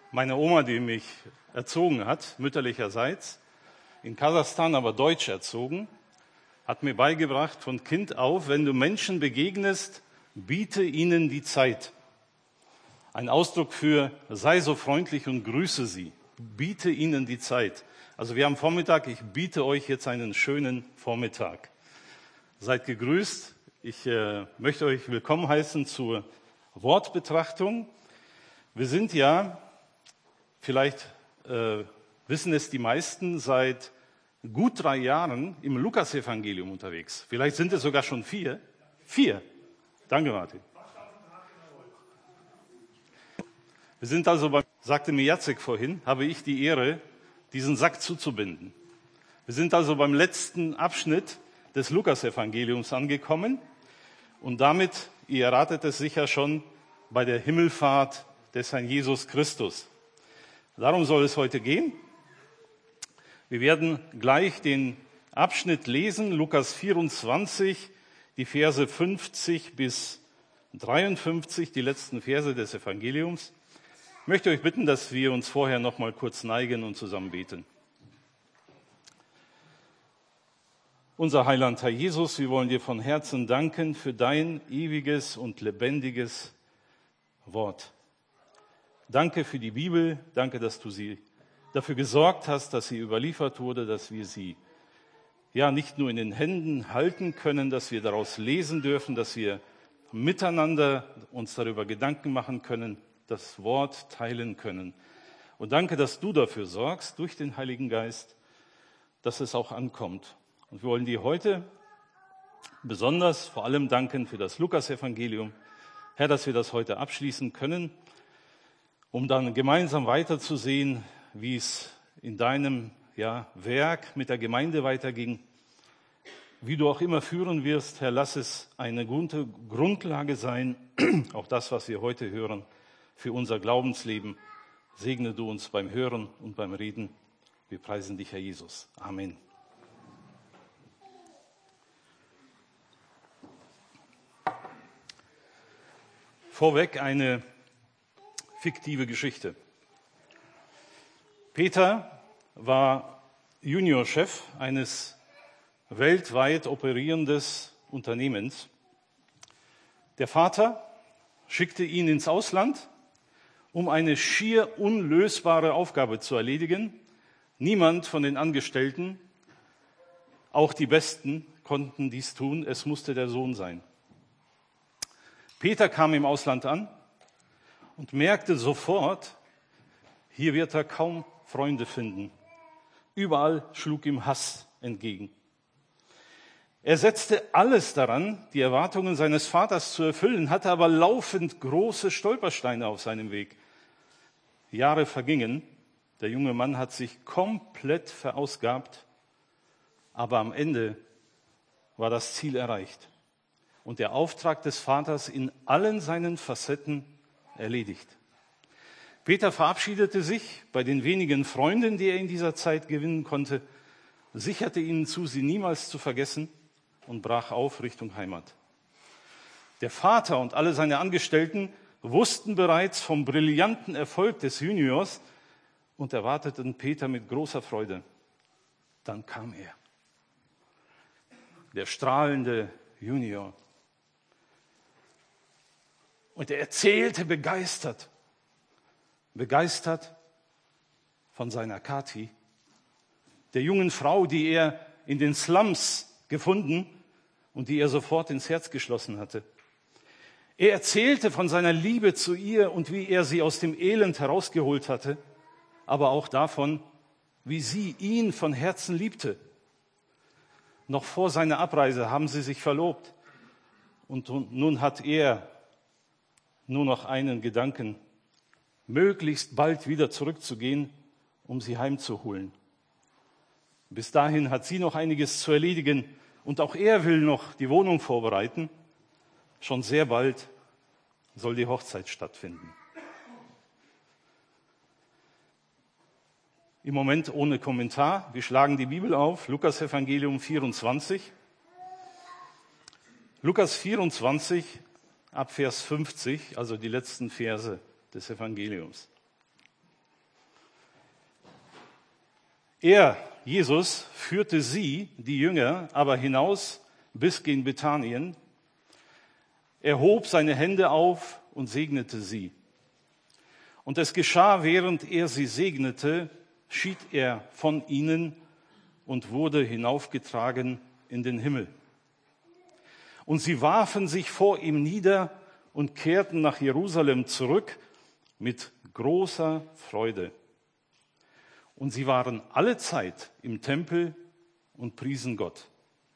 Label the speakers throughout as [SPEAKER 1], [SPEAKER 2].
[SPEAKER 1] Meine Oma, die mich erzogen hat, mütterlicherseits, in Kasachstan aber deutsch erzogen, hat mir beigebracht von Kind auf, wenn du Menschen begegnest, biete ihnen die Zeit. Ein Ausdruck für, sei so freundlich und grüße sie. Biete ihnen die Zeit. Also wir haben Vormittag, ich biete euch jetzt einen schönen Vormittag. Seid gegrüßt. Ich möchte euch willkommen heißen zur Wortbetrachtung. Wir sind ja, vielleicht wissen es die meisten, seit gut 3 Jahren im Lukasevangelium unterwegs. Vielleicht sind es sogar schon 4. 4. Danke, Martin. Wir sind also, sagte mir Jacek vorhin, habe ich die Ehre, diesen Sack zuzubinden. Wir sind also beim letzten Abschnitt des Lukasevangeliums angekommen und damit, ihr erratet es sicher schon, bei der Himmelfahrt des Herrn Jesus Christus. Darum soll es heute gehen. Wir werden gleich den Abschnitt lesen, Lukas 24, die Verse 50 bis 53, die letzten Verse des Evangeliums. Ich möchte euch bitten, dass wir uns vorher noch mal kurz neigen und zusammen beten. Unser Heiland, Herr Jesus, wir wollen dir von Herzen danken für dein ewiges und lebendiges Wort. Danke für die Bibel, danke, dass du sie dafür gesorgt hast, dass sie überliefert wurde, dass wir sie ja nicht nur in den Händen halten können, dass wir daraus lesen dürfen, dass wir miteinander uns darüber Gedanken machen können, das Wort teilen können. Und danke, dass du dafür sorgst, durch den Heiligen Geist, dass es auch ankommt. Und wir wollen dir heute besonders vor allem danken für das Lukasevangelium. Herr, dass wir das heute abschließen können, um dann gemeinsam weiterzusehen, wie es in deinem Werk mit der Gemeinde weiterging. Wie du auch immer führen wirst, Herr, lass es eine gute Grundlage sein, auch das, was wir heute hören, für unser Glaubensleben. Segne du uns beim Hören und beim Reden. Wir preisen dich, Herr Jesus. Amen. Vorweg eine fiktive Geschichte. Peter war Juniorchef eines weltweit operierenden Unternehmens. Der Vater schickte ihn ins Ausland, um eine schier unlösbare Aufgabe zu erledigen. Niemand von den Angestellten, auch die Besten, konnten dies tun. Es musste der Sohn sein. Peter kam im Ausland an und merkte sofort, hier wird er kaum Freunde finden. Überall schlug ihm Hass entgegen. Er setzte alles daran, die Erwartungen seines Vaters zu erfüllen, hatte aber laufend große Stolpersteine auf seinem Weg. Jahre vergingen, der junge Mann hat sich komplett verausgabt, aber am Ende war das Ziel erreicht und der Auftrag des Vaters in allen seinen Facetten erledigt. Peter verabschiedete sich bei den wenigen Freunden, die er in dieser Zeit gewinnen konnte, sicherte ihnen zu, sie niemals zu vergessen und brach auf Richtung Heimat. Der Vater und alle seine Angestellten wussten bereits vom brillanten Erfolg des Juniors und erwarteten Peter mit großer Freude. Dann kam er, der strahlende Junior. Und er erzählte begeistert von seiner Kathi, der jungen Frau, die er in den Slums gefunden und die er sofort ins Herz geschlossen hatte. Er erzählte von seiner Liebe zu ihr und wie er sie aus dem Elend herausgeholt hatte, aber auch davon, wie sie ihn von Herzen liebte. Noch vor seiner Abreise haben sie sich verlobt und nun hat er nur noch einen Gedanken, möglichst bald wieder zurückzugehen, um sie heimzuholen. Bis dahin hat sie noch einiges zu erledigen und auch er will noch die Wohnung vorbereiten. Schon sehr bald soll die Hochzeit stattfinden. Im Moment ohne Kommentar. Wir schlagen die Bibel auf, Lukas Evangelium 24. Lukas 24 ab Vers 50, also die letzten Verse des Evangeliums. Jesus, führte sie, die Jünger, aber hinaus bis gen Bethanien. Er hob seine Hände auf und segnete sie. Und es geschah, während er sie segnete, schied er von ihnen und wurde hinaufgetragen in den Himmel. Und sie warfen sich vor ihm nieder und kehrten nach Jerusalem zurück mit großer Freude. Und sie waren alle Zeit im Tempel und priesen Gott.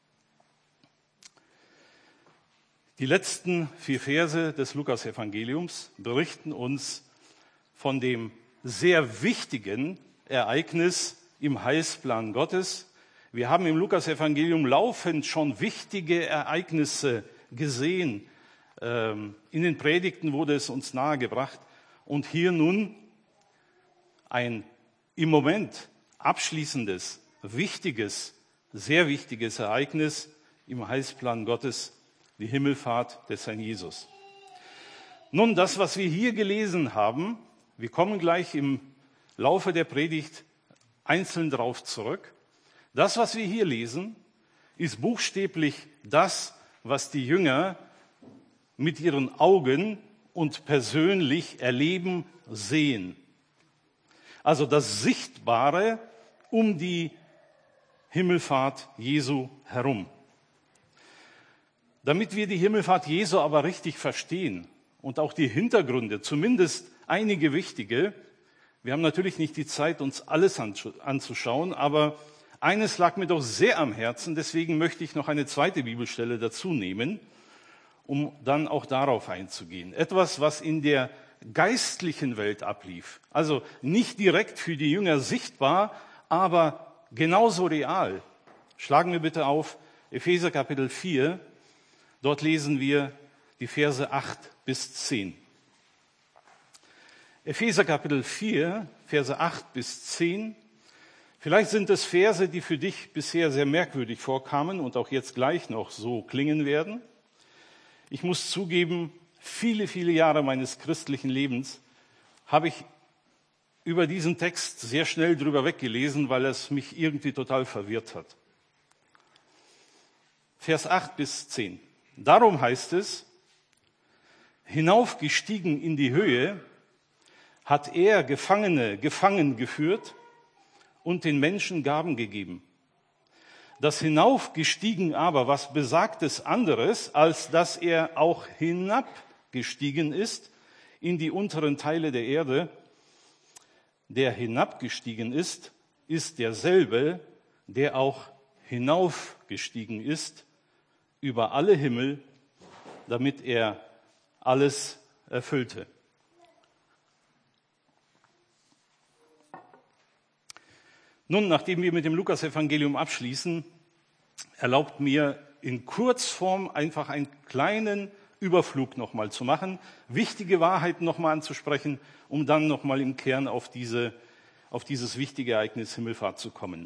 [SPEAKER 1] Die letzten 4 Verse des Lukas-Evangeliums berichten uns von dem sehr wichtigen Ereignis im Heilsplan Gottes. Wir haben im Lukas-Evangelium laufend schon wichtige Ereignisse gesehen. In den Predigten wurde es uns nahegebracht. Und hier nun ein im Moment abschließendes, wichtiges, sehr wichtiges Ereignis im Heilsplan Gottes, die Himmelfahrt des Herrn Jesus. Nun, das, was wir hier gelesen haben, wir kommen gleich im Laufe der Predigt einzeln darauf zurück. Das, was wir hier lesen, ist buchstäblich das, was die Jünger mit ihren Augen und persönlich erleben, sehen. Also das Sichtbare um die Himmelfahrt Jesu herum. Damit wir die Himmelfahrt Jesu aber richtig verstehen und auch die Hintergründe, zumindest einige wichtige, wir haben natürlich nicht die Zeit, uns alles anzuschauen, aber eines lag mir doch sehr am Herzen, deswegen möchte ich noch eine zweite Bibelstelle dazu nehmen, um dann auch darauf einzugehen. Etwas, was in der geistlichen Welt ablief. Also nicht direkt für die Jünger sichtbar, aber genauso real. Schlagen wir bitte auf Epheser Kapitel 4. Dort lesen wir die Verse 8 bis 10. Epheser Kapitel 4, Verse 8 bis 10. Vielleicht sind es Verse, die für dich bisher sehr merkwürdig vorkamen und auch jetzt gleich noch so klingen werden. Ich muss zugeben, viele, viele Jahre meines christlichen Lebens habe ich über diesen Text sehr schnell drüber weggelesen, weil es mich irgendwie total verwirrt hat. Vers 8 bis 10. Darum heißt es, hinaufgestiegen in die Höhe, hat er Gefangene gefangen geführt und den Menschen Gaben gegeben. Das hinaufgestiegen aber, was besagt es anderes, als dass er auch hinabgestiegen ist in die unteren Teile der Erde. Der hinabgestiegen ist, ist derselbe, der auch hinaufgestiegen ist über alle Himmel, damit er alles erfüllte. Nun, nachdem wir mit dem Lukas-Evangelium abschließen, erlaubt mir in Kurzform einfach einen kleinen Überflug nochmal zu machen, wichtige Wahrheiten nochmal anzusprechen, um dann nochmal im Kern auf dieses wichtige Ereignis Himmelfahrt zu kommen.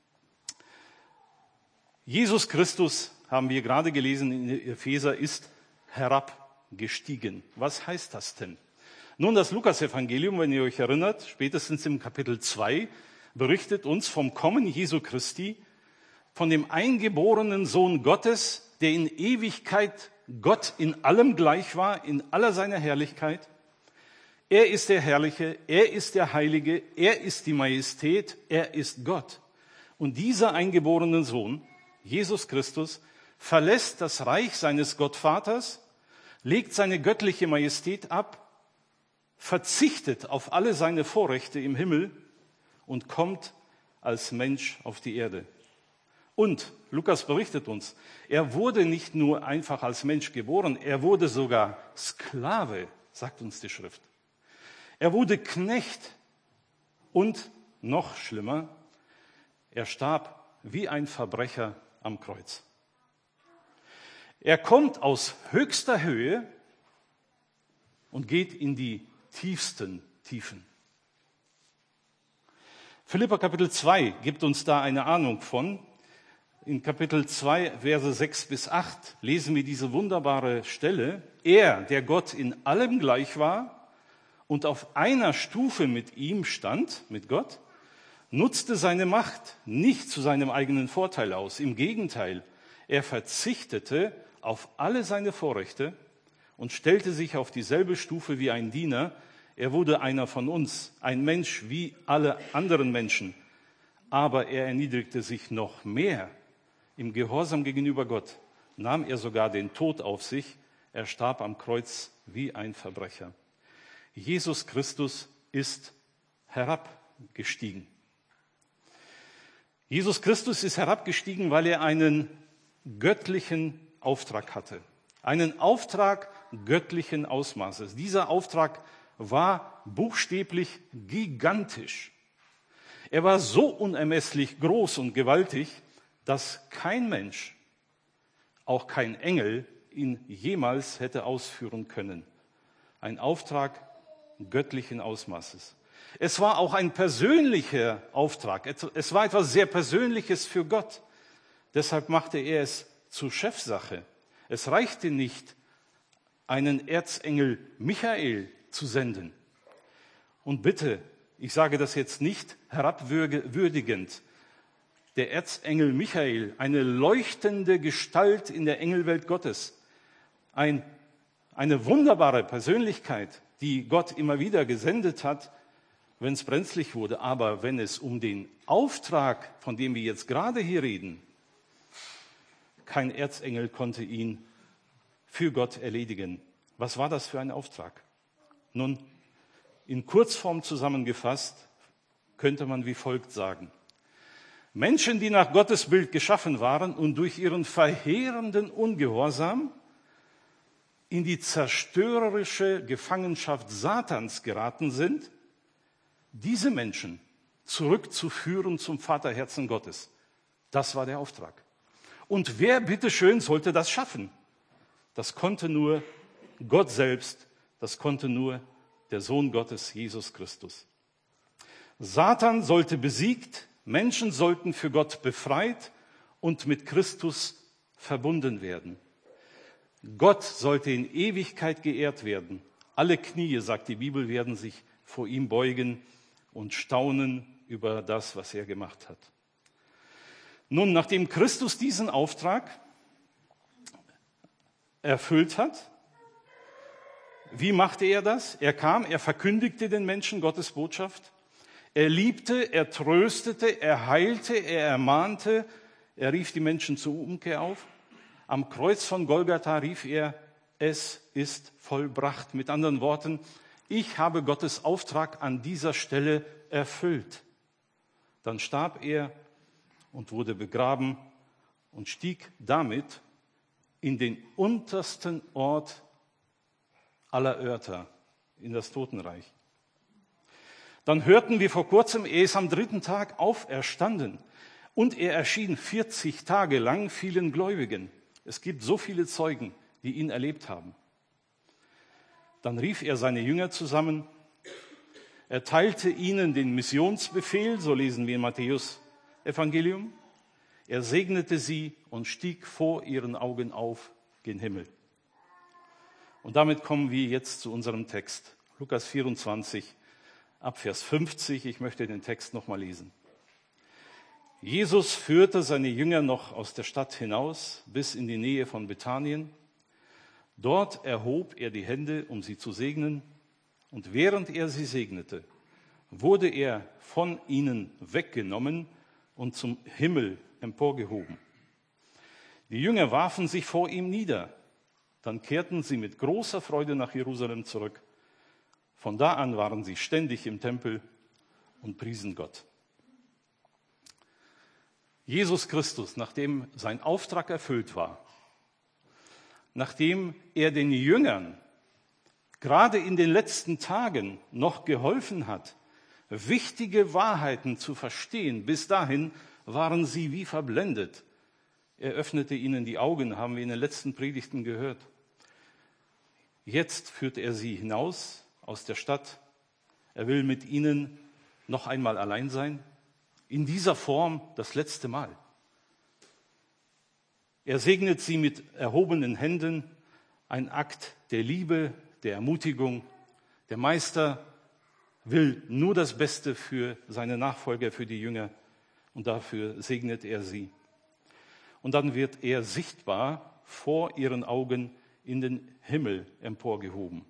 [SPEAKER 1] Jesus Christus, haben wir gerade gelesen in Epheser, ist herabgestiegen. Was heißt das denn? Nun, das Lukas-Evangelium, wenn ihr euch erinnert, spätestens im Kapitel 2, berichtet uns vom Kommen Jesu Christi, von dem eingeborenen Sohn Gottes, der in Ewigkeit Gott in allem gleich war, in aller seiner Herrlichkeit. Er ist der Herrliche, er ist der Heilige, er ist die Majestät, er ist Gott. Und dieser eingeborene Sohn, Jesus Christus, verlässt das Reich seines Gottvaters, legt seine göttliche Majestät ab, verzichtet auf alle seine Vorrechte im Himmel und kommt als Mensch auf die Erde. Und Lukas berichtet uns, er wurde nicht nur einfach als Mensch geboren, er wurde sogar Sklave, sagt uns die Schrift. Er wurde Knecht und noch schlimmer, er starb wie ein Verbrecher am Kreuz. Er kommt aus höchster Höhe und geht in die tiefsten Tiefen. Philipper Kapitel 2 gibt uns da eine Ahnung von. In Kapitel 2, Verse 6 bis 8 lesen wir diese wunderbare Stelle. Er, der Gott in allem gleich war und auf einer Stufe mit ihm stand, mit Gott, nutzte seine Macht nicht zu seinem eigenen Vorteil aus. Im Gegenteil, er verzichtete auf alle seine Vorrechte und stellte sich auf dieselbe Stufe wie ein Diener. Er wurde einer von uns, ein Mensch wie alle anderen Menschen. Aber er erniedrigte sich noch mehr. Im Gehorsam gegenüber Gott nahm er sogar den Tod auf sich. Er starb am Kreuz wie ein Verbrecher. Jesus Christus ist herabgestiegen. Jesus Christus ist herabgestiegen, weil er einen göttlichen Auftrag hatte. Einen Auftrag göttlichen Ausmaßes. Dieser Auftrag war buchstäblich gigantisch. Er war so unermesslich groß und gewaltig, dass kein Mensch, auch kein Engel, ihn jemals hätte ausführen können. Ein Auftrag göttlichen Ausmaßes. Es war auch ein persönlicher Auftrag. Es war etwas sehr Persönliches für Gott. Deshalb machte er es zur Chefsache. Es reichte nicht, einen Erzengel Michael zu senden. Und bitte, ich sage das jetzt nicht herabwürdigend, der Erzengel Michael, eine leuchtende Gestalt in der Engelwelt Gottes, eine wunderbare Persönlichkeit, die Gott immer wieder gesendet hat, wenn es brenzlig wurde. Aber wenn es um den Auftrag, von dem wir jetzt gerade hier reden, kein Erzengel konnte ihn für Gott erledigen. Was war das für ein Auftrag? Nun, in Kurzform zusammengefasst könnte man wie folgt sagen. Menschen, die nach Gottes Bild geschaffen waren und durch ihren verheerenden Ungehorsam in die zerstörerische Gefangenschaft Satans geraten sind, diese Menschen zurückzuführen zum Vaterherzen Gottes. Das war der Auftrag. Und wer bitteschön sollte das schaffen? Das konnte nur Gott selbst, das konnte nur der Sohn Gottes, Jesus Christus. Satan sollte besiegt, Menschen sollten für Gott befreit und mit Christus verbunden werden. Gott sollte in Ewigkeit geehrt werden. Alle Knie, sagt die Bibel, werden sich vor ihm beugen und staunen über das, was er gemacht hat. Nun, nachdem Christus diesen Auftrag erfüllt hat, wie machte er das? Er kam, er verkündigte den Menschen Gottes Botschaft. Er liebte, er tröstete, er heilte, er ermahnte, er rief die Menschen zur Umkehr auf. Am Kreuz von Golgatha rief er, es ist vollbracht. Mit anderen Worten, ich habe Gottes Auftrag an dieser Stelle erfüllt. Dann starb er und wurde begraben und stieg damit in den untersten Ort aller Örter, in das Totenreich. Dann hörten wir vor kurzem, er ist am 3. Tag auferstanden und er erschien 40 Tage lang vielen Gläubigen. Es gibt so viele Zeugen, die ihn erlebt haben. Dann rief er seine Jünger zusammen, er teilte ihnen den Missionsbefehl, so lesen wir im Matthäus-Evangelium. Er segnete sie und stieg vor ihren Augen auf gen Himmel. Und damit kommen wir jetzt zu unserem Text. Lukas 24, ab Vers 50. Ich möchte den Text nochmal lesen. Jesus führte seine Jünger noch aus der Stadt hinaus bis in die Nähe von Bethanien. Dort erhob er die Hände, um sie zu segnen. Und während er sie segnete, wurde er von ihnen weggenommen und zum Himmel emporgehoben. Die Jünger warfen sich vor ihm nieder. Dann kehrten sie mit großer Freude nach Jerusalem zurück. Von da an waren sie ständig im Tempel und priesen Gott. Jesus Christus, nachdem sein Auftrag erfüllt war, nachdem er den Jüngern gerade in den letzten Tagen noch geholfen hat, wichtige Wahrheiten zu verstehen, bis dahin waren sie wie verblendet. Er öffnete ihnen die Augen, haben wir in den letzten Predigten gehört. Jetzt führt er sie hinaus aus der Stadt. Er will mit ihnen noch einmal allein sein. In dieser Form das letzte Mal. Er segnet sie mit erhobenen Händen, ein Akt der Liebe, der Ermutigung. Der Meister will nur das Beste für seine Nachfolger, für die Jünger, und dafür segnet er sie. Und dann wird er sichtbar vor ihren Augen in den Himmel emporgehoben.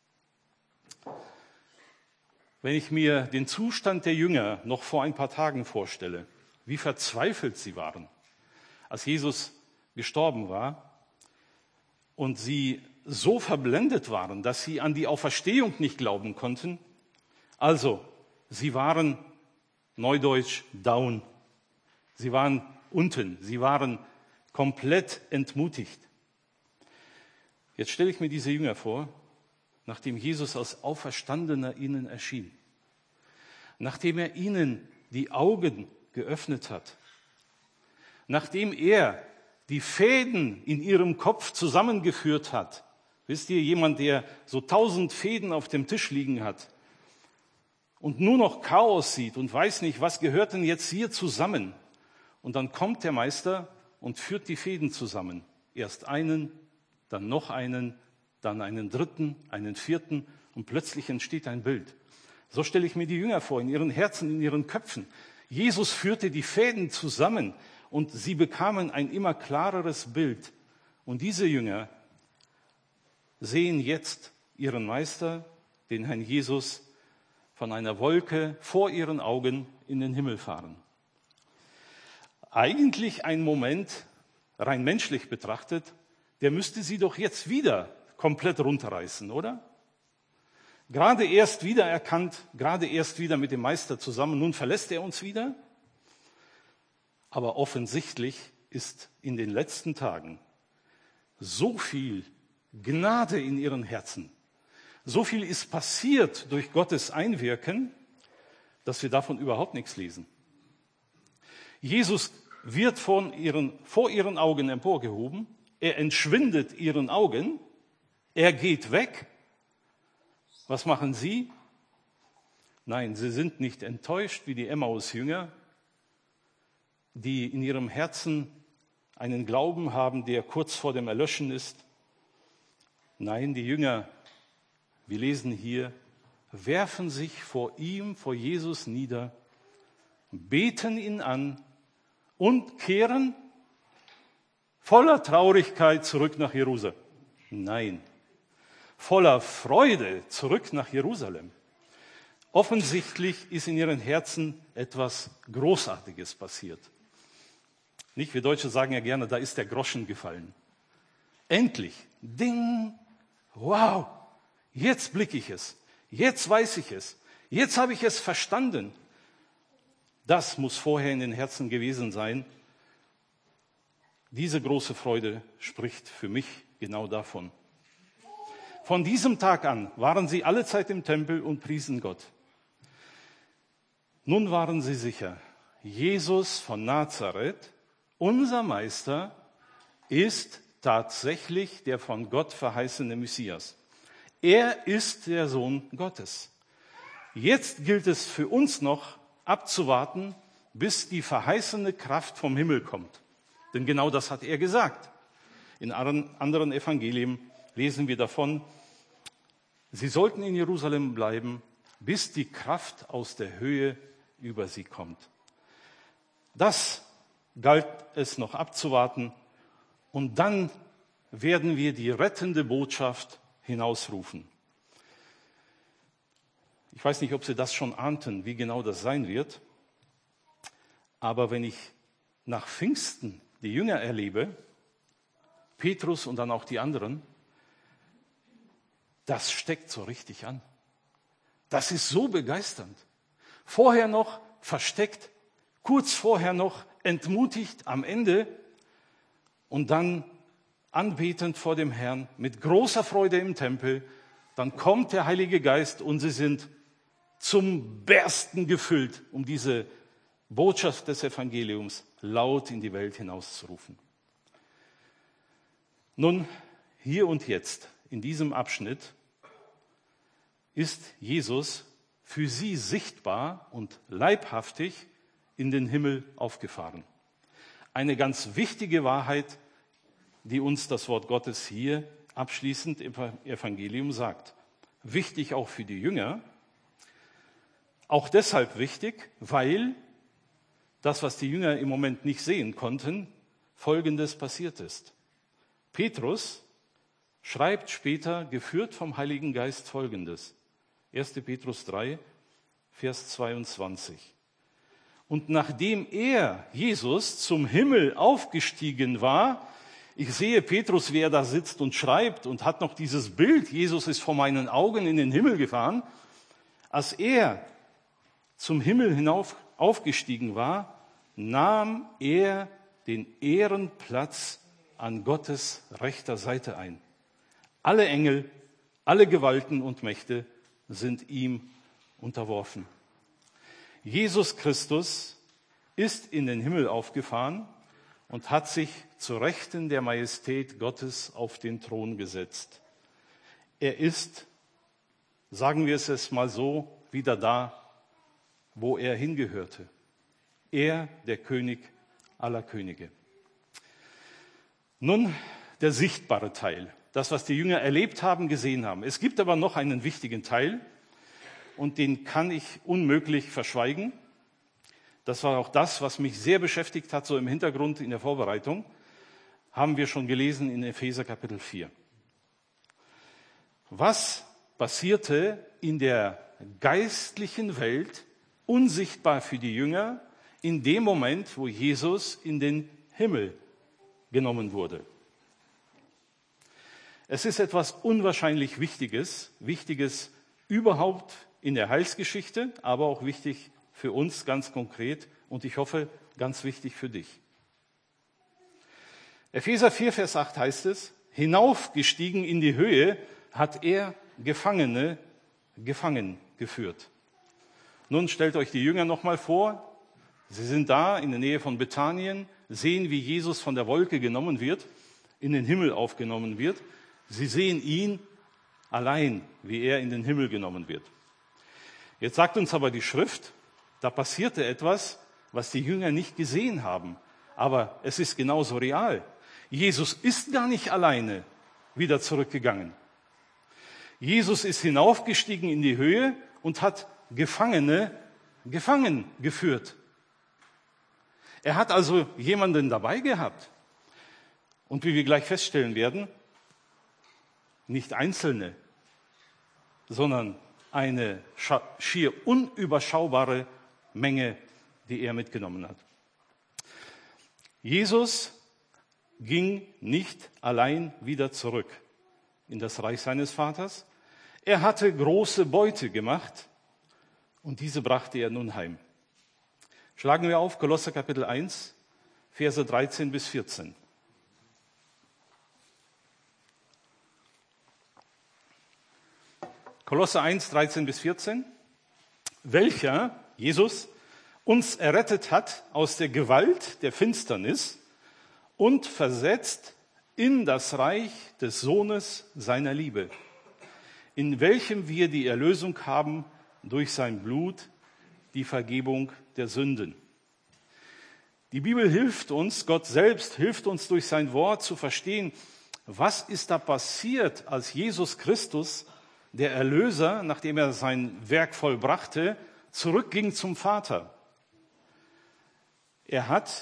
[SPEAKER 1] Wenn ich mir den Zustand der Jünger noch vor ein paar Tagen vorstelle, wie verzweifelt sie waren, als Jesus gestorben war und sie so verblendet waren, dass sie an die Auferstehung nicht glauben konnten. Also, sie waren, neudeutsch, down. Sie waren unten, sie waren komplett entmutigt. Jetzt stelle ich mir diese Jünger vor, nachdem Jesus als Auferstandener ihnen erschien, nachdem er ihnen die Augen geöffnet hat, nachdem er die Fäden in ihrem Kopf zusammengeführt hat. Wisst ihr, jemand, der so 1000 Fäden auf dem Tisch liegen hat und nur noch Chaos sieht und weiß nicht, was gehört denn jetzt hier zusammen? Und dann kommt der Meister und führt die Fäden zusammen. Erst einen, dann noch einen, dann einen dritten, einen vierten und plötzlich entsteht ein Bild. So stelle ich mir die Jünger vor, in ihren Herzen, in ihren Köpfen. Jesus führte die Fäden zusammen und sie bekamen ein immer klareres Bild. Und diese Jünger sehen jetzt ihren Meister, den Herrn Jesus, von einer Wolke vor ihren Augen in den Himmel fahren. Eigentlich ein Moment, rein menschlich betrachtet, der müsste sie doch jetzt wieder komplett runterreißen, oder? Gerade erst wieder erkannt, gerade erst wieder mit dem Meister zusammen, nun verlässt er uns wieder. Aber offensichtlich ist in den letzten Tagen so viel Gnade in ihren Herzen, so viel ist passiert durch Gottes Einwirken, dass wir davon überhaupt nichts lesen. Jesus wird vor ihren Augen emporgehoben, er entschwindet ihren Augen, er geht weg. Was machen sie? Nein, sie sind nicht enttäuscht wie die Emmaus-Jünger, die in ihrem Herzen einen Glauben haben, der kurz vor dem Erlöschen ist. Nein, die Jünger, wir lesen hier, werfen sich vor ihm, vor Jesus nieder, beten ihn an und kehren voller Traurigkeit zurück nach Jerusalem. Nein, voller Freude zurück nach Jerusalem. Offensichtlich ist in ihren Herzen etwas Großartiges passiert. Nicht, wir Deutsche sagen ja gerne, da ist der Groschen gefallen. Endlich, ding, wow, jetzt blicke ich es, jetzt weiß ich es, jetzt habe ich es verstanden. Das muss vorher in den Herzen gewesen sein. Diese große Freude spricht für mich genau davon. Von diesem Tag an waren sie alle Zeit im Tempel und priesen Gott. Nun waren sie sicher, Jesus von Nazareth, unser Meister, ist tatsächlich der von Gott verheißene Messias. Er ist der Sohn Gottes. Jetzt gilt es für uns noch abzuwarten, bis die verheißene Kraft vom Himmel kommt. Denn genau das hat er gesagt. In anderen Evangelien lesen wir davon, sie sollten in Jerusalem bleiben, bis die Kraft aus der Höhe über sie kommt. Das galt es noch abzuwarten und dann werden wir die rettende Botschaft hinausrufen. Ich weiß nicht, ob Sie das schon ahnten, wie genau das sein wird, aber wenn ich nach Pfingsten die Jünger erlebe, Petrus und dann auch die anderen, das steckt so richtig an. Das ist so begeisternd. Vorher noch versteckt, kurz vorher noch entmutigt, am Ende und dann anbetend vor dem Herrn, mit großer Freude im Tempel. Dann kommt der Heilige Geist und sie sind zum Bersten gefüllt, um diese Botschaft des Evangeliums laut in die Welt hinauszurufen. Nun, hier und jetzt, in diesem Abschnitt, ist Jesus für sie sichtbar und leibhaftig in den Himmel aufgefahren. Eine ganz wichtige Wahrheit, die uns das Wort Gottes hier abschließend im Evangelium sagt. Wichtig auch für die Jünger. Auch deshalb wichtig, weil das, was die Jünger im Moment nicht sehen konnten, Folgendes passiert ist. Petrus schreibt später, geführt vom Heiligen Geist, Folgendes. 1. Petrus 3, Vers 22. Und nachdem er, Jesus, zum Himmel aufgestiegen war, ich sehe Petrus, wie er da sitzt und schreibt und hat noch dieses Bild, Jesus ist vor meinen Augen in den Himmel gefahren. Als er zum Himmel hinauf aufgestiegen war, nahm er den Ehrenplatz an Gottes rechter Seite ein. Alle Engel, alle Gewalten und Mächte sind ihm unterworfen. Jesus Christus ist in den Himmel aufgefahren und hat sich zu Rechten der Majestät Gottes auf den Thron gesetzt. Er ist, sagen wir es mal so, wieder da, wo er hingehörte. Er, der König aller Könige. Nun der sichtbare Teil, das, was die Jünger erlebt haben, gesehen haben. Es gibt aber noch einen wichtigen Teil und den kann ich unmöglich verschweigen. Das war auch das, was mich sehr beschäftigt hat, so im Hintergrund in der Vorbereitung, haben wir schon gelesen in Epheser Kapitel 4. Was passierte in der geistlichen Welt, unsichtbar für die Jünger, in dem Moment, wo Jesus in den Himmel genommen wurde? Es ist etwas unwahrscheinlich Wichtiges überhaupt in der Heilsgeschichte, aber auch wichtig für uns ganz konkret und ich hoffe, ganz wichtig für dich. Epheser 4, Vers 8 heißt es, hinaufgestiegen in die Höhe hat er Gefangene gefangen geführt. Nun stellt euch die Jünger noch mal vor, sie sind da in der Nähe von Bethanien, sehen, wie Jesus von der Wolke genommen wird, in den Himmel aufgenommen wird. Sie sehen ihn allein, wie er in den Himmel genommen wird. Jetzt sagt uns aber die Schrift, da passierte etwas, was die Jünger nicht gesehen haben. Aber es ist genauso real. Jesus ist gar nicht alleine wieder zurückgegangen. Jesus ist hinaufgestiegen in die Höhe und hat Gefangene gefangen geführt. Er hat also jemanden dabei gehabt. Und wie wir gleich feststellen werden, nicht Einzelne, sondern eine schier unüberschaubare Menge, die er mitgenommen hat. Jesus ging nicht allein wieder zurück in das Reich seines Vaters. Er hatte große Beute gemacht und diese brachte er nun heim. Schlagen wir auf Kolosser Kapitel 1, Verse 13 bis 14. Kolosser 1, 13 bis 14. Welcher, Jesus, uns errettet hat aus der Gewalt der Finsternis und versetzt in das Reich des Sohnes seiner Liebe, in welchem wir die Erlösung haben durch sein Blut, die Vergebung der Sünden. Die Bibel hilft uns, Gott selbst hilft uns durch sein Wort zu verstehen, was ist da passiert, als Jesus Christus, der Erlöser, nachdem er sein Werk vollbrachte, zurückging zum Vater. Er hat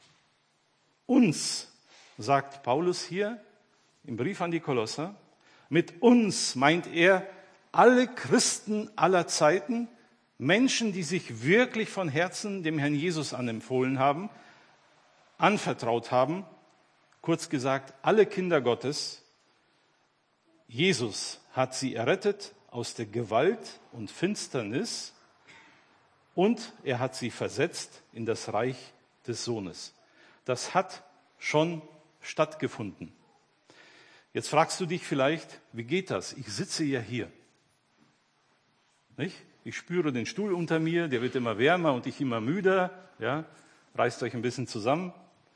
[SPEAKER 1] uns, sagt Paulus hier im Brief an die Kolosser, mit uns meint er alle Christen aller Zeiten, Menschen, die sich wirklich von Herzen dem Herrn Jesus anempfohlen haben, anvertraut haben, kurz gesagt, alle Kinder Gottes. Jesus hat sie errettet aus der Gewalt und Finsternis und er hat sie versetzt in das Reich des Sohnes. Das hat schon stattgefunden. Jetzt fragst du dich vielleicht, wie geht das? Ich sitze ja hier. Nicht? Ich spüre den Stuhl unter mir, der wird immer wärmer und ich immer müder. Ja? Reißt euch ein bisschen zusammen.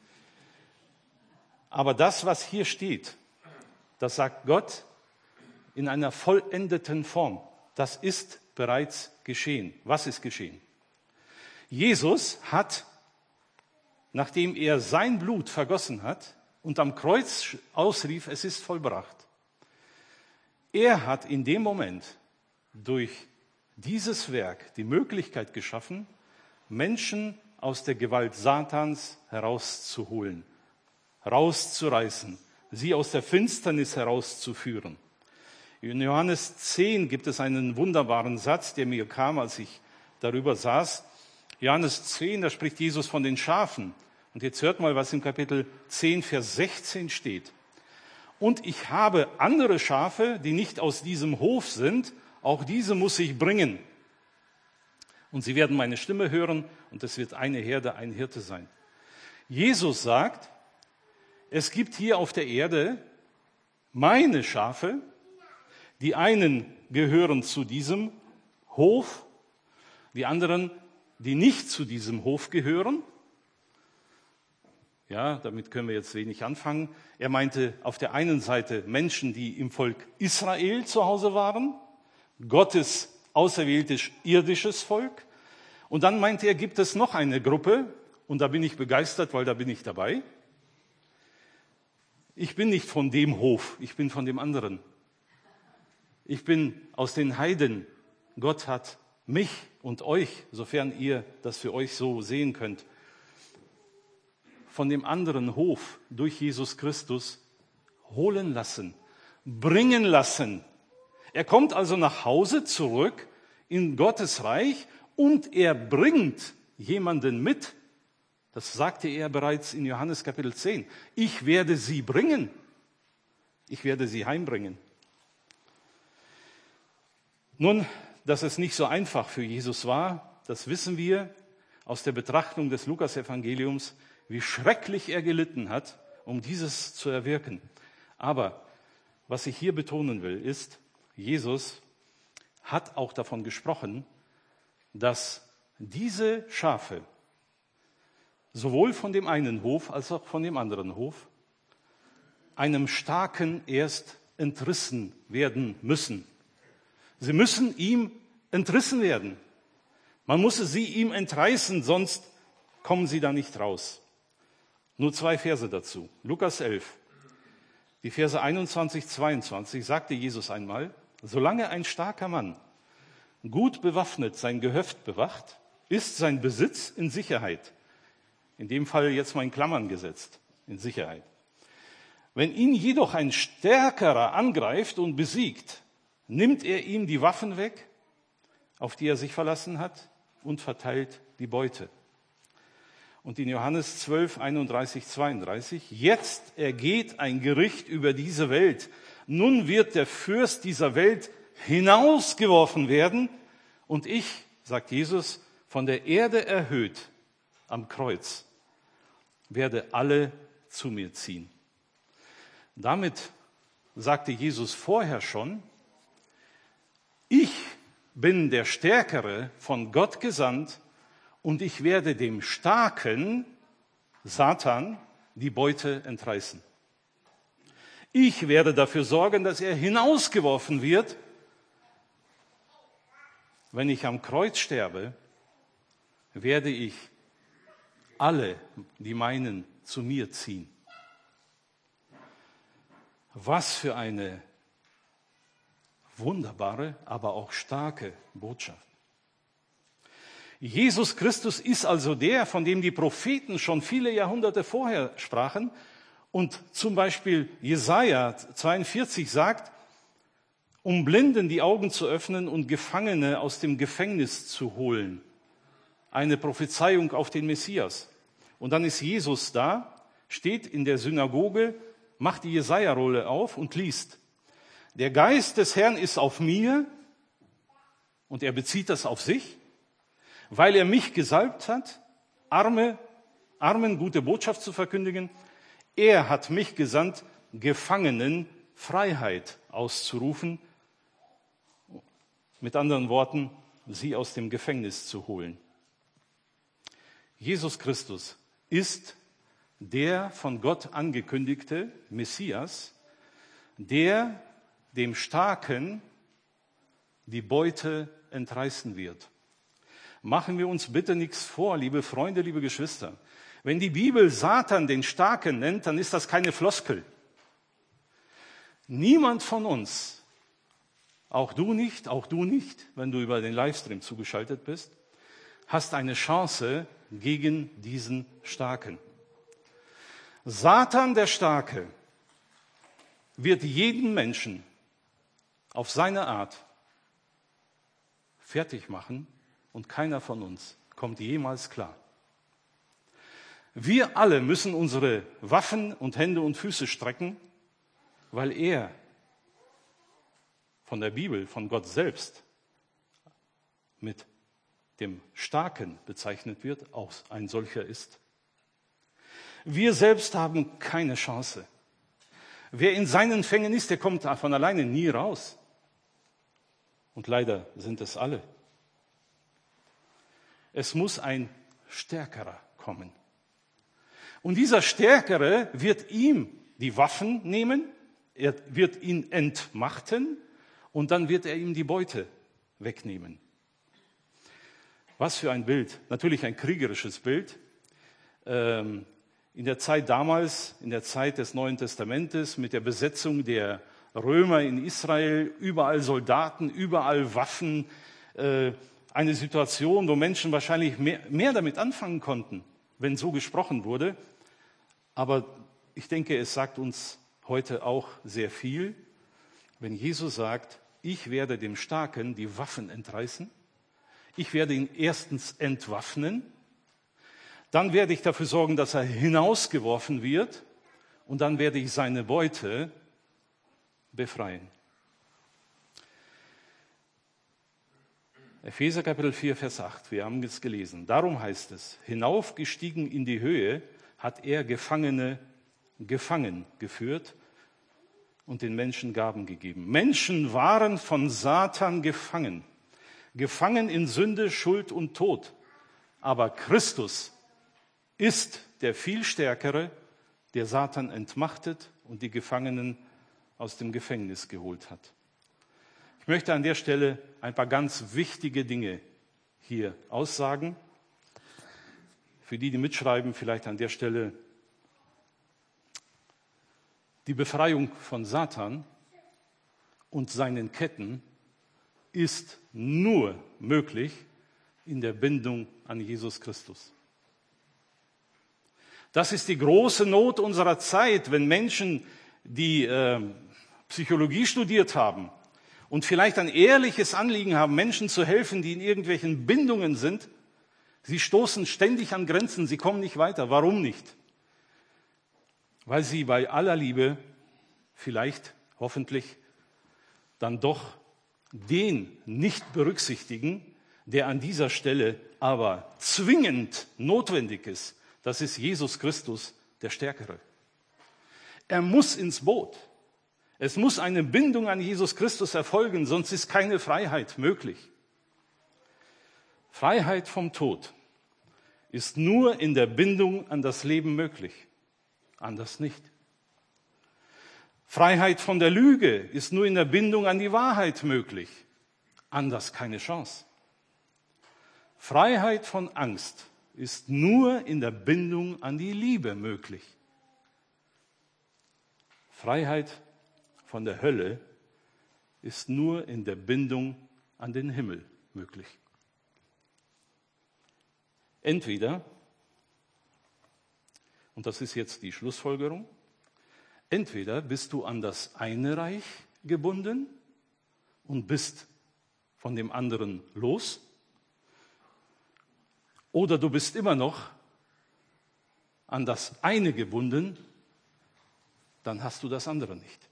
[SPEAKER 1] Aber das, was hier steht, das sagt Gott in einer vollendeten Form. Das ist bereits geschehen. Was ist geschehen? Jesus hat, nachdem er sein Blut vergossen hat und am Kreuz ausrief, es ist vollbracht. Er hat in dem Moment durch dieses Werk die Möglichkeit geschaffen, Menschen aus der Gewalt Satans herauszuholen, rauszureißen, sie aus der Finsternis herauszuführen. In Johannes 10 gibt es einen wunderbaren Satz, der mir kam, als ich darüber saß. Johannes 10, da spricht Jesus von den Schafen. Und jetzt hört mal, was im Kapitel 10, Vers 16 steht. Und ich habe andere Schafe, die nicht aus diesem Hof sind, auch diese muss ich bringen. Und sie werden meine Stimme hören und es wird eine Herde, ein Hirte sein. Jesus sagt, es gibt hier auf der Erde meine Schafe, die einen gehören zu diesem Hof, die anderen, die nicht zu diesem Hof gehören. Ja, damit können wir jetzt wenig anfangen. Er meinte auf der einen Seite Menschen, die im Volk Israel zu Hause waren, Gottes auserwähltes irdisches Volk. Und dann meinte er, gibt es noch eine Gruppe, und da bin ich begeistert, weil da bin ich dabei. Ich bin nicht von dem Hof, ich bin von dem anderen. Ich bin aus den Heiden. Gott hat mich und euch, sofern ihr das für euch so sehen könnt, von dem anderen Hof durch Jesus Christus holen lassen, bringen lassen. Er kommt also nach Hause zurück in Gottes Reich und er bringt jemanden mit. Das sagte er bereits in Johannes Kapitel 10. Ich werde sie bringen. Ich werde sie heimbringen. Nun, dass es nicht so einfach für Jesus war, das wissen wir aus der Betrachtung des Lukas-Evangeliums, wie schrecklich er gelitten hat, um dieses zu erwirken. Aber was ich hier betonen will, ist, Jesus hat auch davon gesprochen, dass diese Schafe sowohl von dem einen Hof als auch von dem anderen Hof einem Starken erst entrissen werden müssen. Sie müssen ihm entrissen werden. Man muss sie ihm entreißen, sonst kommen sie da nicht raus. Nur 2 Verse dazu. Lukas 11, die Verse 21, 22, sagte Jesus einmal, solange ein starker Mann gut bewaffnet sein Gehöft bewacht, ist sein Besitz in Sicherheit. In dem Fall jetzt mal in Klammern gesetzt, in Sicherheit. Wenn ihn jedoch ein Stärkerer angreift und besiegt, nimmt er ihm die Waffen weg, auf die er sich verlassen hat, und verteilt die Beute. Und in Johannes 12, 31, 32, jetzt ergeht ein Gericht über diese Welt. Nun wird der Fürst dieser Welt hinausgeworfen werden und ich, sagt Jesus, von der Erde erhöht am Kreuz, werde alle zu mir ziehen. Damit sagte Jesus vorher schon, ich bin der Stärkere, von Gott gesandt, und ich werde dem Starken, Satan, die Beute entreißen. Ich werde dafür sorgen, dass er hinausgeworfen wird. Wenn ich am Kreuz sterbe, werde ich alle, die meinen, zu mir ziehen. Was für eine wunderbare, aber auch starke Botschaft. Jesus Christus ist also der, von dem die Propheten schon viele Jahrhunderte vorher sprachen. Und zum Beispiel Jesaja 42 sagt, um Blinden die Augen zu öffnen und Gefangene aus dem Gefängnis zu holen. Eine Prophezeiung auf den Messias. Und dann ist Jesus da, steht in der Synagoge, macht die Jesaja-Rolle auf und liest. Der Geist des Herrn ist auf mir, und er bezieht das auf sich, weil er mich gesalbt hat, Armen gute Botschaft zu verkündigen. Er hat mich gesandt, Gefangenen Freiheit auszurufen. Mit anderen Worten, sie aus dem Gefängnis zu holen. Jesus Christus ist der von Gott angekündigte Messias, der dem Starken die Beute entreißen wird. Machen wir uns bitte nichts vor, liebe Freunde, liebe Geschwister. Wenn die Bibel Satan den Starken nennt, dann ist das keine Floskel. Niemand von uns, auch du nicht, wenn du über den Livestream zugeschaltet bist, hast eine Chance gegen diesen Starken. Satan, der Starke, wird jeden Menschen auf seine Art fertig machen und keiner von uns kommt jemals klar. Wir alle müssen unsere Waffen und Hände und Füße strecken, weil er von der Bibel, von Gott selbst mit dem Starken bezeichnet wird, auch ein solcher ist. Wir selbst haben keine Chance. Wer in seinen Fängen ist, der kommt von alleine nie raus. Und leider sind es alle. Es muss ein Stärkerer kommen. Und dieser Stärkere wird ihm die Waffen nehmen, er wird ihn entmachten und dann wird er ihm die Beute wegnehmen. Was für ein Bild, natürlich ein kriegerisches Bild. In der Zeit damals, in der Zeit des Neuen Testamentes, mit der Besetzung der Römer in Israel, überall Soldaten, überall Waffen, eine Situation, wo Menschen wahrscheinlich mehr damit anfangen konnten, wenn so gesprochen wurde. Aber ich denke, es sagt uns heute auch sehr viel, wenn Jesus sagt, ich werde dem Starken die Waffen entreißen, ich werde ihn erstens entwaffnen, dann werde ich dafür sorgen, dass er hinausgeworfen wird und dann werde ich seine Beute befreien. Epheser Kapitel 4, Vers 8, wir haben es gelesen. Darum heißt es, hinaufgestiegen in die Höhe hat er Gefangene gefangen geführt und den Menschen Gaben gegeben. Menschen waren von Satan gefangen, gefangen in Sünde, Schuld und Tod. Aber Christus ist der viel Stärkere, der Satan entmachtet und die Gefangenen aus dem Gefängnis geholt hat. Ich möchte an der Stelle ein paar ganz wichtige Dinge hier aussagen. Für die mitschreiben, vielleicht an der Stelle: Die Befreiung von Satan und seinen Ketten ist nur möglich in der Bindung an Jesus Christus. Das ist die große Not unserer Zeit, wenn Menschen, die Psychologie studiert haben und vielleicht ein ehrliches Anliegen haben, Menschen zu helfen, die in irgendwelchen Bindungen sind, sie stoßen ständig an Grenzen, sie kommen nicht weiter. Warum nicht? Weil sie bei aller Liebe vielleicht, hoffentlich, dann doch den nicht berücksichtigen, der an dieser Stelle aber zwingend notwendig ist. Das ist Jesus Christus, der Stärkere. Er muss ins Boot. Es muss eine Bindung an Jesus Christus erfolgen, sonst ist keine Freiheit möglich. Freiheit vom Tod ist nur in der Bindung an das Leben möglich, anders nicht. Freiheit von der Lüge ist nur in der Bindung an die Wahrheit möglich, anders keine Chance. Freiheit von Angst ist nur in der Bindung an die Liebe möglich. Freiheit von der Hölle ist nur in der Bindung an den Himmel möglich. Entweder, und das ist jetzt die Schlussfolgerung, entweder bist du an das eine Reich gebunden und bist von dem anderen los, oder du bist immer noch an das eine gebunden, dann hast du das andere nicht.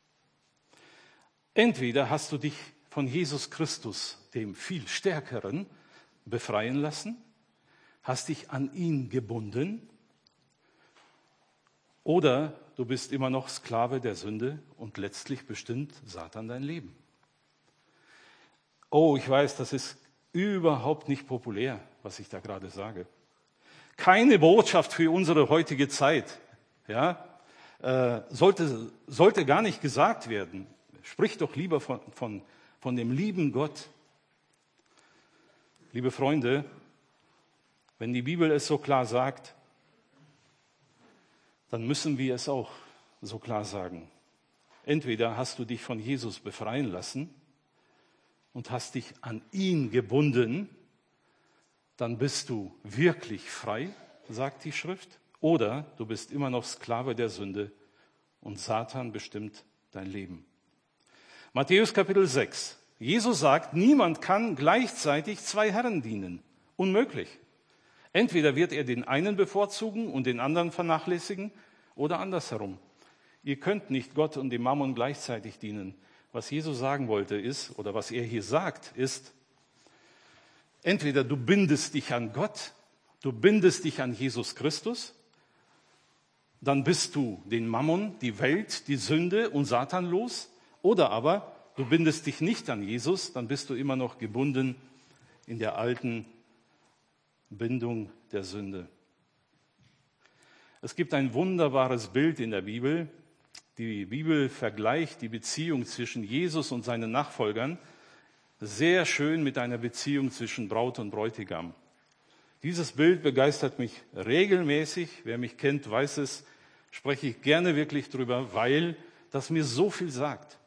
[SPEAKER 1] Entweder hast du dich von Jesus Christus, dem viel Stärkeren, befreien lassen, hast dich an ihn gebunden, oder du bist immer noch Sklave der Sünde und letztlich bestimmt Satan dein Leben. Oh, ich weiß, das ist überhaupt nicht populär, was ich da gerade sage. Keine Botschaft für unsere heutige Zeit. Ja, sollte gar nicht gesagt werden. Sprich doch lieber von dem lieben Gott. Liebe Freunde, wenn die Bibel es so klar sagt, dann müssen wir es auch so klar sagen. Entweder hast du dich von Jesus befreien lassen und hast dich an ihn gebunden, dann bist du wirklich frei, sagt die Schrift. Oder du bist immer noch Sklave der Sünde und Satan bestimmt dein Leben. Matthäus Kapitel 6. Jesus sagt, niemand kann gleichzeitig 2 Herren dienen. Unmöglich. Entweder wird er den einen bevorzugen und den anderen vernachlässigen oder andersherum. Ihr könnt nicht Gott und dem Mammon gleichzeitig dienen. Was Jesus sagen wollte ist, oder was er hier sagt, ist, entweder du bindest dich an Gott, du bindest dich an Jesus Christus, dann bist du den Mammon, die Welt, die Sünde und Satan los, oder aber du bindest dich nicht an Jesus, dann bist du immer noch gebunden in der alten Bindung der Sünde. Es gibt ein wunderbares Bild in der Bibel. Die Bibel vergleicht die Beziehung zwischen Jesus und seinen Nachfolgern sehr schön mit einer Beziehung zwischen Braut und Bräutigam. Dieses Bild begeistert mich regelmäßig. Wer mich kennt, weiß es, spreche ich gerne wirklich drüber, weil das mir so viel sagt.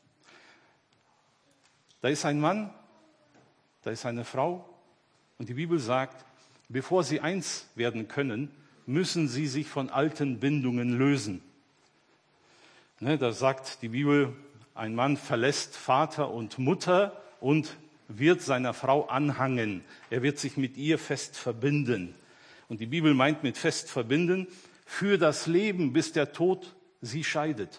[SPEAKER 1] Da ist ein Mann, da ist eine Frau und die Bibel sagt, bevor sie eins werden können, müssen sie sich von alten Bindungen lösen. Da sagt die Bibel, ein Mann verlässt Vater und Mutter und wird seiner Frau anhangen. Er wird sich mit ihr fest verbinden. Und die Bibel meint mit fest verbinden, für das Leben, bis der Tod sie scheidet.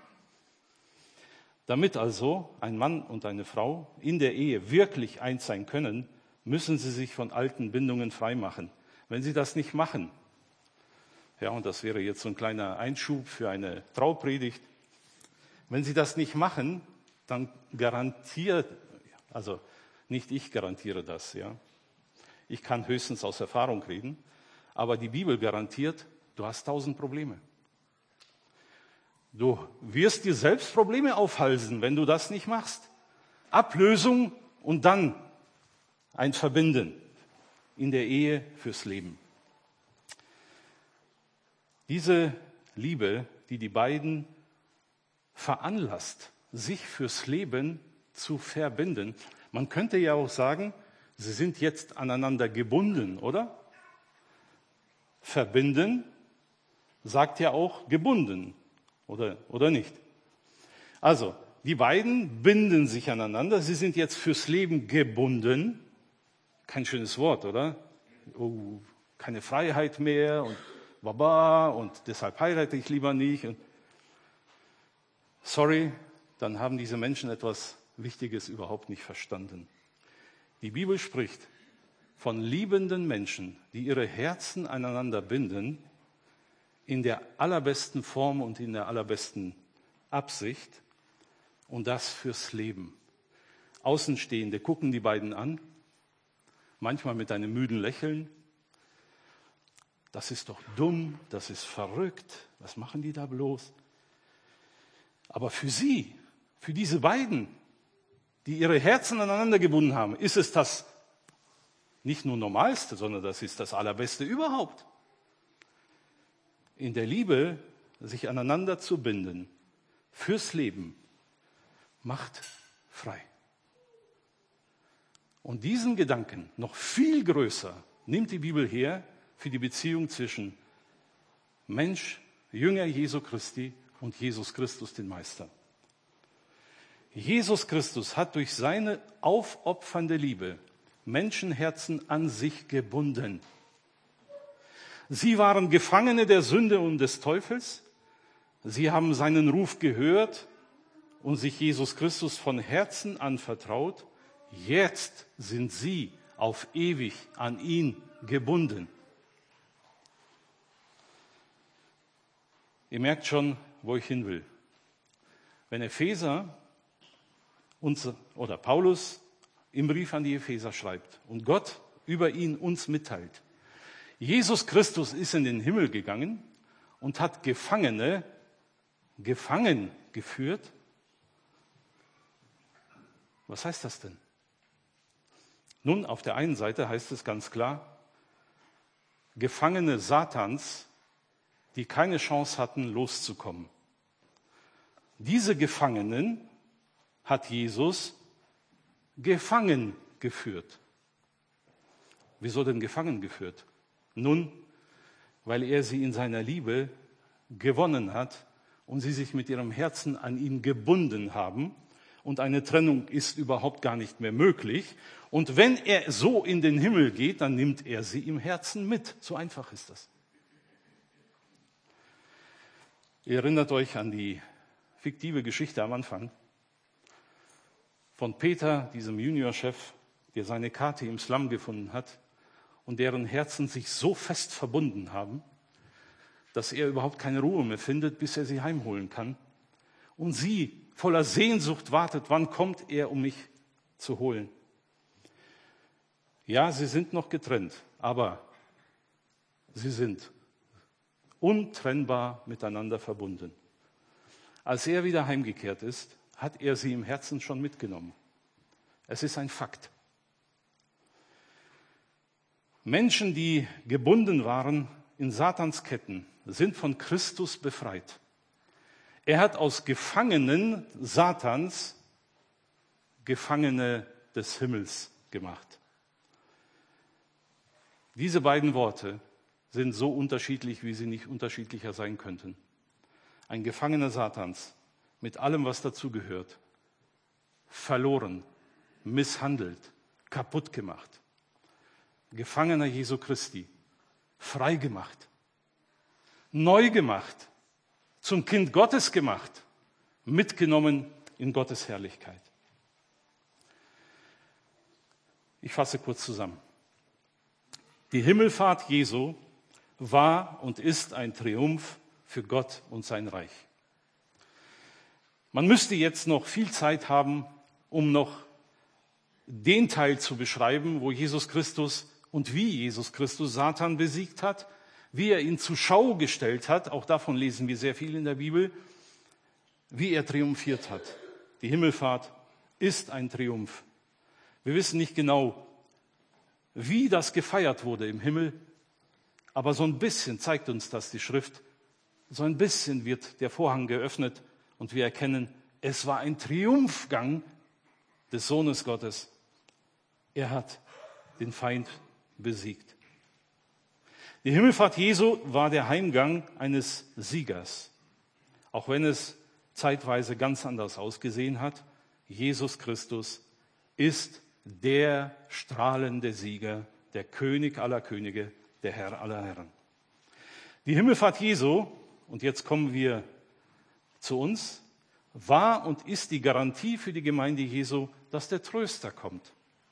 [SPEAKER 1] Damit also ein Mann und eine Frau in der Ehe wirklich eins sein können, müssen sie sich von alten Bindungen freimachen. Wenn sie das nicht machen, ja, und das wäre jetzt so ein kleiner Einschub für eine Traupredigt, wenn sie das nicht machen, dann garantiert, also nicht ich garantiere das, ja. Ich kann höchstens aus Erfahrung reden, aber die Bibel garantiert, du hast 1000 Probleme. Du wirst dir selbst Probleme aufhalsen, wenn du das nicht machst. Ablösung und dann ein Verbinden in der Ehe fürs Leben. Diese Liebe, die die beiden veranlasst, sich fürs Leben zu verbinden. Man könnte ja auch sagen, sie sind jetzt aneinander gebunden, oder? Verbinden sagt ja auch gebunden, oder nicht? Also, die beiden binden sich aneinander, sie sind jetzt fürs Leben gebunden. Kein schönes Wort, oder? Oh, keine Freiheit mehr und baba und deshalb heirate ich lieber nicht. Und sorry, dann haben diese Menschen etwas Wichtiges überhaupt nicht verstanden. Die Bibel spricht von liebenden Menschen, die ihre Herzen aneinander binden, in der allerbesten Form und in der allerbesten Absicht und das fürs Leben. Außenstehende gucken die beiden an, manchmal mit einem müden Lächeln. Das ist doch dumm, das ist verrückt, was machen die da bloß? Aber für sie, für diese beiden, die ihre Herzen aneinander gebunden haben, ist es das nicht nur Normalste, sondern das ist das Allerbeste überhaupt. In der Liebe sich aneinander zu binden, fürs Leben, macht frei. Und diesen Gedanken noch viel größer nimmt die Bibel her für die Beziehung zwischen Mensch, Jünger Jesu Christi und Jesus Christus, den Meister. Jesus Christus hat durch seine aufopfernde Liebe Menschenherzen an sich gebunden. Sie waren Gefangene der Sünde und des Teufels. Sie haben seinen Ruf gehört und sich Jesus Christus von Herzen anvertraut. Jetzt sind sie auf ewig an ihn gebunden. Ihr merkt schon, wo ich hin will. Wenn Epheser oder Paulus im Brief an die Epheser schreibt und Gott über ihn uns mitteilt, Jesus Christus ist in den Himmel gegangen und hat Gefangene gefangen geführt. Was heißt das denn? Nun, auf der einen Seite heißt es ganz klar, Gefangene Satans, die keine Chance hatten, loszukommen. Diese Gefangenen hat Jesus gefangen geführt. Wieso denn gefangen geführt? Nun, weil er sie in seiner Liebe gewonnen hat und sie sich mit ihrem Herzen an ihn gebunden haben und eine Trennung ist überhaupt gar nicht mehr möglich. Und wenn er so in den Himmel geht, dann nimmt er sie im Herzen mit. So einfach ist das. Ihr erinnert euch an die fiktive Geschichte am Anfang von Peter, diesem Juniorchef, der seine Kate im Slum gefunden hat und deren Herzen sich so fest verbunden haben, dass er überhaupt keine Ruhe mehr findet, bis er sie heimholen kann. Und sie voller Sehnsucht wartet, wann kommt er, um mich zu holen. Ja, sie sind noch getrennt, aber sie sind untrennbar miteinander verbunden. Als er wieder heimgekehrt ist, hat er sie im Herzen schon mitgenommen. Es ist ein Fakt. Menschen, die gebunden waren in Satans Ketten, sind von Christus befreit. Er hat aus Gefangenen Satans Gefangene des Himmels gemacht. Diese beiden Worte sind so unterschiedlich, wie sie nicht unterschiedlicher sein könnten. Ein Gefangener Satans mit allem, was dazugehört, verloren, misshandelt, kaputt gemacht. Gefangener Jesu Christi, frei gemacht, neu gemacht, zum Kind Gottes gemacht, mitgenommen in Gottes Herrlichkeit. Ich fasse kurz zusammen. Die Himmelfahrt Jesu war und ist ein Triumph für Gott und sein Reich. Man müsste jetzt noch viel Zeit haben, um noch den Teil zu beschreiben, wo Jesus Christus und wie Jesus Christus Satan besiegt hat, wie er ihn zur Schau gestellt hat, auch davon lesen wir sehr viel in der Bibel, wie er triumphiert hat. Die Himmelfahrt ist ein Triumph. Wir wissen nicht genau, wie das gefeiert wurde im Himmel, aber so ein bisschen zeigt uns das die Schrift. So ein bisschen wird der Vorhang geöffnet und wir erkennen, es war ein Triumphgang des Sohnes Gottes. Er hat den Feind besiegt. Die Himmelfahrt Jesu war der Heimgang eines Siegers. Auch wenn es zeitweise ganz anders ausgesehen hat, Jesus Christus ist der strahlende Sieger, der König aller Könige, der Herr aller Herren. Die Himmelfahrt Jesu, und jetzt kommen wir zu uns, war und ist die Garantie für die Gemeinde Jesu, dass der Tröster kommt.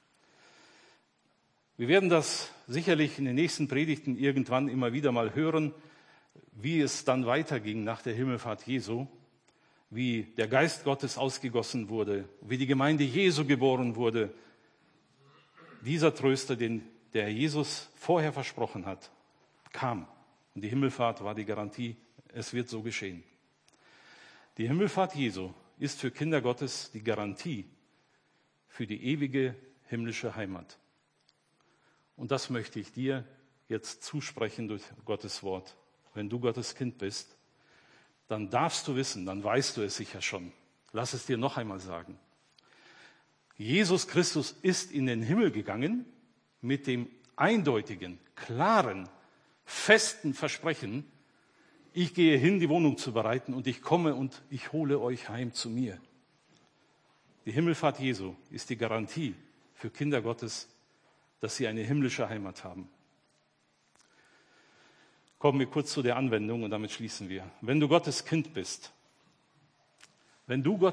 [SPEAKER 1] Wir werden das sicherlich in den nächsten Predigten irgendwann immer wieder mal hören, wie es dann weiterging nach der Himmelfahrt Jesu, wie der Geist Gottes ausgegossen wurde, wie die Gemeinde Jesu geboren wurde. Dieser Tröster, den der Jesus vorher versprochen hat, kam. Und die Himmelfahrt war die Garantie, es wird so geschehen. Die Himmelfahrt Jesu ist für Kinder Gottes die Garantie für die ewige himmlische Heimat. Und das möchte ich dir jetzt zusprechen durch Gottes Wort. Wenn du Gottes Kind bist, dann darfst du wissen, dann weißt du es sicher schon. Lass es dir noch einmal sagen. Jesus Christus ist in den Himmel gegangen mit dem eindeutigen, klaren, festen Versprechen, ich gehe hin, die Wohnung zu bereiten und ich komme und ich hole euch heim zu mir. Die Himmelfahrt Jesu ist die Garantie für Kinder Gottes, dass sie eine himmlische Heimat haben. Kommen wir kurz zu der Anwendung und damit schließen wir. Wenn du Gottes Kind bist, wenn du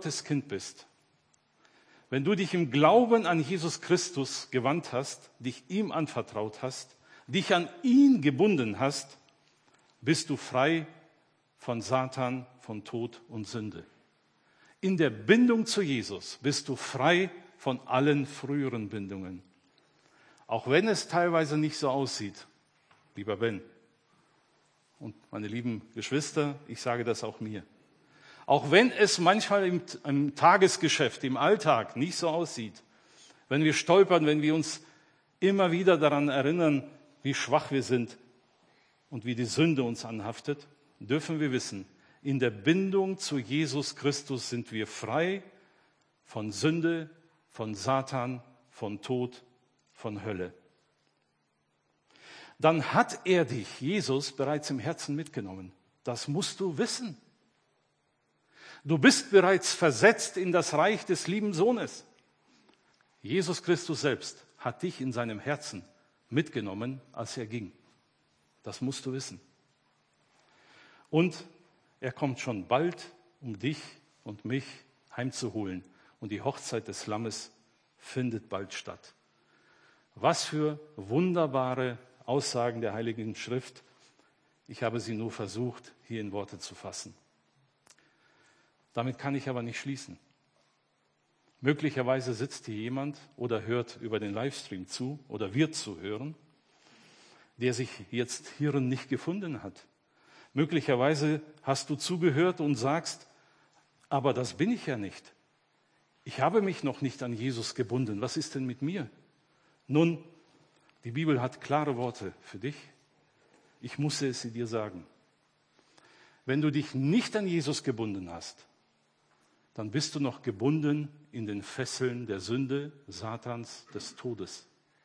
[SPEAKER 1] dich im Glauben an Jesus Christus gewandt hast, dich ihm anvertraut hast, dich an ihn gebunden hast, bist du frei von Satan, von Tod und Sünde. In der Bindung zu Jesus bist du frei von allen früheren Bindungen. Auch wenn es teilweise nicht so aussieht, lieber Ben und meine lieben Geschwister, ich sage das auch mir. Auch wenn es manchmal im Tagesgeschäft, im Alltag nicht so aussieht, wenn wir stolpern, wenn wir uns immer wieder daran erinnern, wie schwach wir sind und wie die Sünde uns anhaftet, dürfen wir wissen, in der Bindung zu Jesus Christus sind wir frei von Sünde, von Satan, von Tod, von Hölle. Dann hat er dich, Jesus, bereits im Herzen mitgenommen. Das musst du wissen. Du bist bereits versetzt in das Reich des lieben Sohnes. Jesus Christus selbst hat dich in seinem Herzen mitgenommen, als er ging. Das musst du wissen. Und er kommt schon bald, um dich und mich heimzuholen. Und die Hochzeit des Lammes findet bald statt. Was für wunderbare Aussagen der Heiligen Schrift. Ich habe sie nur versucht, hier in Worte zu fassen. Damit kann ich aber nicht schließen. Möglicherweise sitzt hier jemand oder hört über den Livestream zu oder wird zuhören, der sich jetzt hierin nicht gefunden hat. Möglicherweise hast du zugehört und sagst, aber das bin ich ja nicht. Ich habe mich noch nicht an Jesus gebunden. Was ist denn mit mir? Nun, die Bibel hat klare Worte für dich. Ich muss es dir sagen. Wenn du dich nicht an Jesus gebunden hast, dann bist du noch gebunden in den Fesseln der Sünde, Satans, des Todes.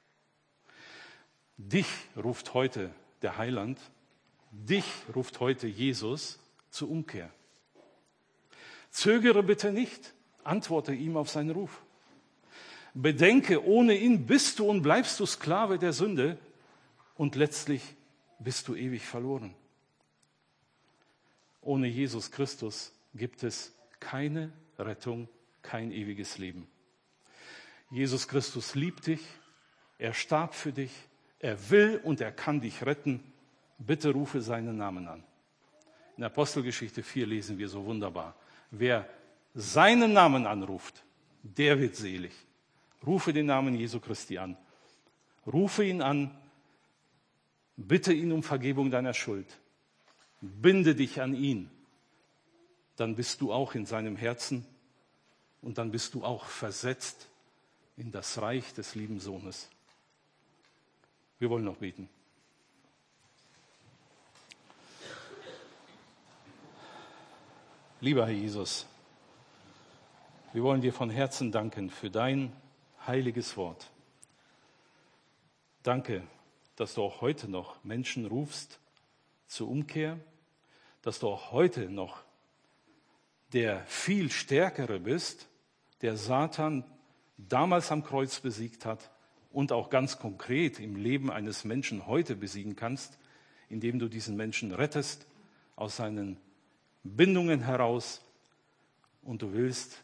[SPEAKER 1] Dich ruft heute der Heiland, dich ruft heute Jesus zur Umkehr. Zögere bitte nicht, antworte ihm auf seinen Ruf. Bedenke, ohne ihn bist du und bleibst du Sklave der Sünde und letztlich bist du ewig verloren. Ohne Jesus Christus gibt es keine Rettung, kein ewiges Leben. Jesus Christus liebt dich, er starb für dich, er will und er kann dich retten. Bitte rufe seinen Namen an. In Apostelgeschichte 4 lesen wir so wunderbar: Wer seinen Namen anruft, der wird selig. Rufe den Namen Jesu Christi an. Rufe ihn an, bitte ihn um Vergebung deiner Schuld. Binde dich an ihn. Dann bist du auch in seinem Herzen und dann bist du auch versetzt in das Reich des lieben Sohnes. Wir wollen noch beten. Lieber Herr Jesus, wir wollen dir von Herzen danken für dein heiliges Wort. Danke, dass du auch heute noch Menschen rufst zur Umkehr, dass du auch heute noch der viel Stärkere bist, der Satan damals am Kreuz besiegt hat und auch ganz konkret im Leben eines Menschen heute besiegen kannst, indem du diesen Menschen rettest aus seinen Bindungen heraus und du willst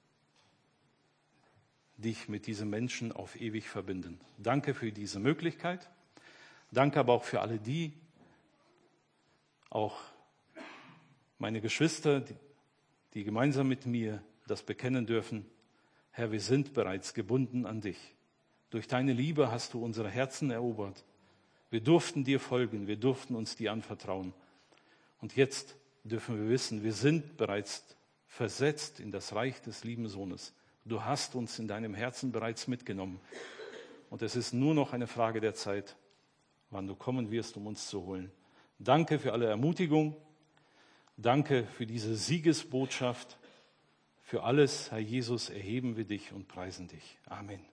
[SPEAKER 1] dich mit diesem Menschen auf ewig verbinden. Danke für diese Möglichkeit. Danke aber auch für alle die, auch meine Geschwister, die gemeinsam mit mir das bekennen dürfen. Herr, wir sind bereits gebunden an dich. Durch deine Liebe hast du unsere Herzen erobert. Wir durften dir folgen, wir durften uns dir anvertrauen. Und jetzt dürfen wir wissen, wir sind bereits versetzt in das Reich des lieben Sohnes. Du hast uns in deinem Herzen bereits mitgenommen. Und es ist nur noch eine Frage der Zeit, wann du kommen wirst, um uns zu holen. Danke für alle Ermutigung. Danke für diese Siegesbotschaft. Für alles, Herr Jesus, erheben wir dich und preisen dich. Amen.